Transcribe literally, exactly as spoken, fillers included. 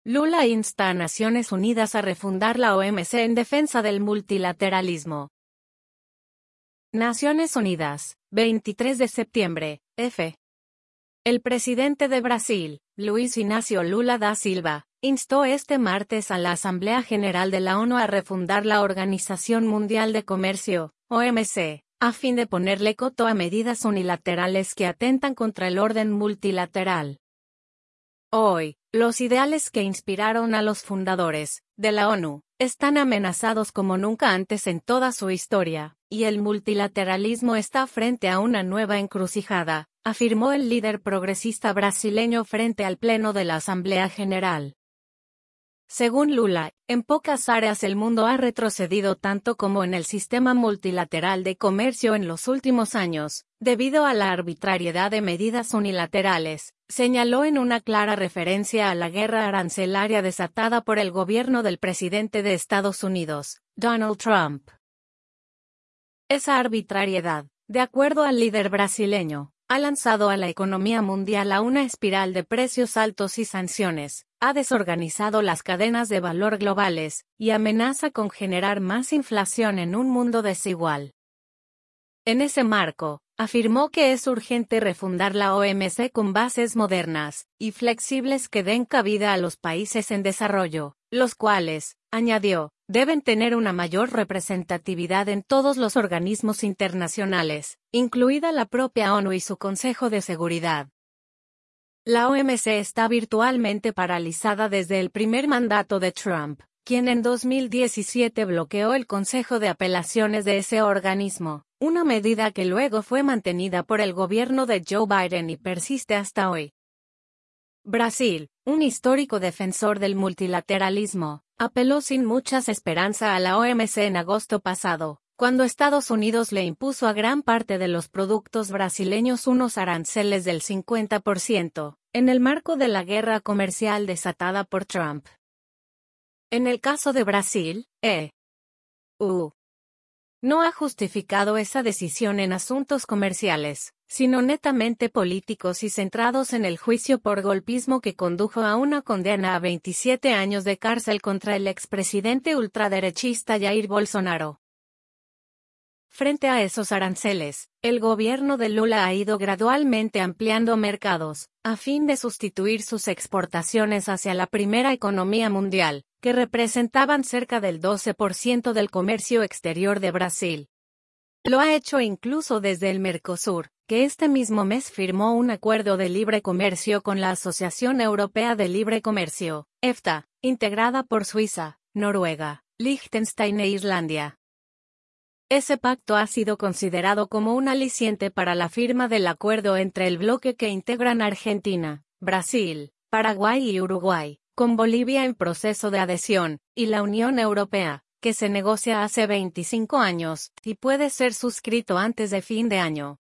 Lula insta a Naciones Unidas a refundar la O M C en defensa del multilateralismo. Naciones Unidas, veintitrés de septiembre, F. El presidente de Brasil, Luiz Inácio Lula da Silva, instó este martes a la Asamblea General de la ONU a refundar la Organización Mundial de Comercio, O M C, a fin de ponerle coto a medidas unilaterales que atentan contra el orden multilateral. Hoy, los ideales que inspiraron a los fundadores de la ONU están amenazados como nunca antes en toda su historia, y el multilateralismo está frente a una nueva encrucijada, afirmó el líder progresista brasileño frente al Pleno de la Asamblea General. Según Lula, en pocas áreas el mundo ha retrocedido tanto como en el sistema multilateral de comercio en los últimos años, debido a la arbitrariedad de medidas unilaterales, señaló en una clara referencia a la guerra arancelaria desatada por el gobierno del presidente de Estados Unidos, Donald Trump. Esa arbitrariedad, de acuerdo al líder brasileño, ha lanzado a la economía mundial a una espiral de precios altos y sanciones, ha desorganizado las cadenas de valor globales, y amenaza con generar más inflación en un mundo desigual. En ese marco, afirmó que es urgente refundar la O M C con bases modernas y flexibles que den cabida a los países en desarrollo, los cuales, añadió, deben tener una mayor representatividad en todos los organismos internacionales, incluida la propia ONU y su Consejo de Seguridad. La O M C está virtualmente paralizada desde el primer mandato de Trump, quien en dos mil diecisiete bloqueó el Consejo de Apelaciones de ese organismo, una medida que luego fue mantenida por el gobierno de Joe Biden y persiste hasta hoy. Brasil, un histórico defensor del multilateralismo, apeló sin muchas esperanzas a la O M C en agosto pasado, cuando Estados Unidos le impuso a gran parte de los productos brasileños unos aranceles del cincuenta por ciento, en el marco de la guerra comercial desatada por Trump. En el caso de Brasil, E U no ha justificado esa decisión en asuntos comerciales, sino netamente políticos y centrados en el juicio por golpismo que condujo a una condena a veintisiete años de cárcel contra el expresidente ultraderechista Jair Bolsonaro. Frente a esos aranceles, el gobierno de Lula ha ido gradualmente ampliando mercados, a fin de sustituir sus exportaciones hacia la primera economía mundial, que representaban cerca del doce por ciento del comercio exterior de Brasil. Lo ha hecho incluso desde el Mercosur, que este mismo mes firmó un acuerdo de libre comercio con la Asociación Europea de Libre Comercio, EFTA, integrada por Suiza, Noruega, Liechtenstein e Islandia. Ese pacto ha sido considerado como un aliciente para la firma del acuerdo entre el bloque que integran Argentina, Brasil, Paraguay y Uruguay, con Bolivia en proceso de adhesión, y la Unión Europea, que se negocia hace veinticinco años, y puede ser suscrito antes de fin de año.